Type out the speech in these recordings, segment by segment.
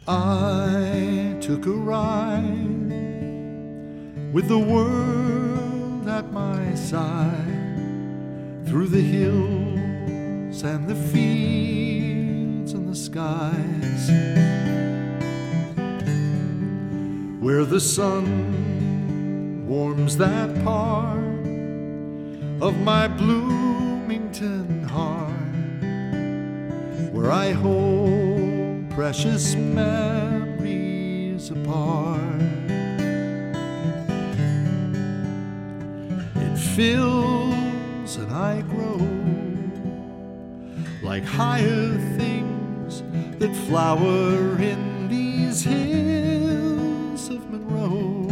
I took a ride with the world at my side, through the hills and the fields and the skies, where the sun warms that part of my Bloomington heart, where I hold precious memories apart. It fills and I grow like higher things that flower in these hills of Monroe,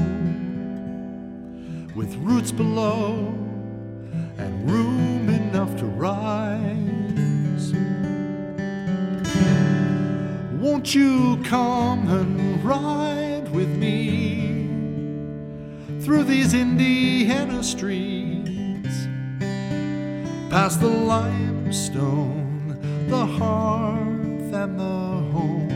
with roots below and room enough to rise. Won't you come and ride with me through these Indiana streets, past the limestone, the hearth and the home,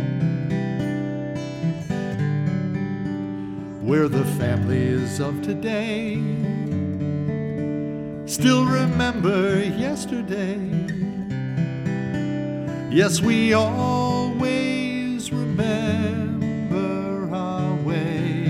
where the families of today still remember yesterday. Yes, we always remember our way.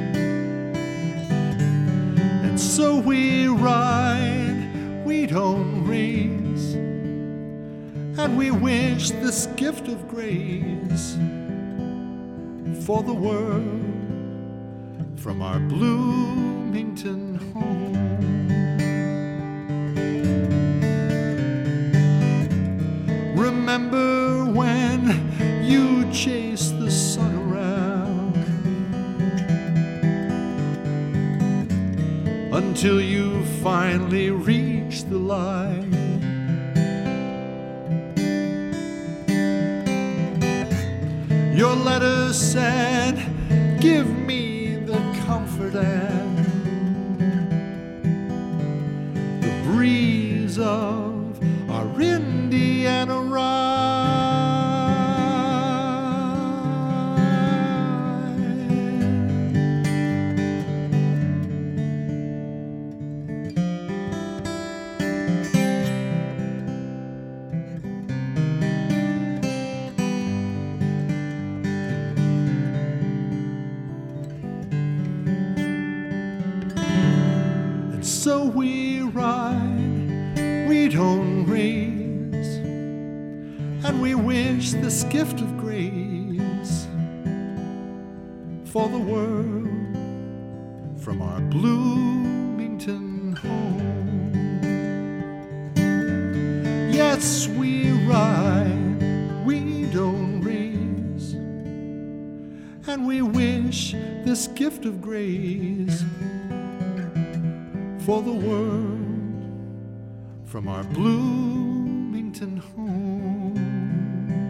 And so we ride, we don't race, and we wish this gift of grace for the world from our Bloomington home. Remember when you chased the sun around until you finally reached the light? Your letter said, give me the comfort and the breeze of our Indiana ride. And so we ride, we don't race, and we wish this gift of grace for the world from our Bloomington home. Yes, we ride, we don't race, and we wish this gift of grace for the world from our Bloomington home.